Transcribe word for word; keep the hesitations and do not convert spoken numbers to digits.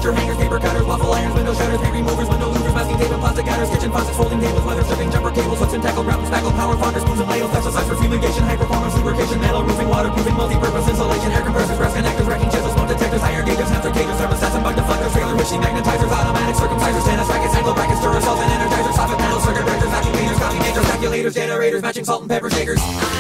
picture hangers, paper cutters, waffle irons, window shutters, paint removers, window louvers, masking tape and plastic gutters, kitchen faucets, folding tables, weather stripping, jumper cables, hooks and tackle, ground and spackle, power fonders, spoons and ladles, pesticides for fumigation, high performance lubrication, metal roofing, waterproofing, multi-purpose insulation, air compressors, brass connectors, wrecking chisels, smoke detectors, higher gauges, hamster cages, thermostats and bug deflectors, trailer wishing magnetizers, automatic circumcisers, tennis rackets, ankle brackets, Duracells and energizers, soffit panels, circuit breakers, vacuum cleaners, coffee makers, calculators, generators, matching salt and pepper shakers.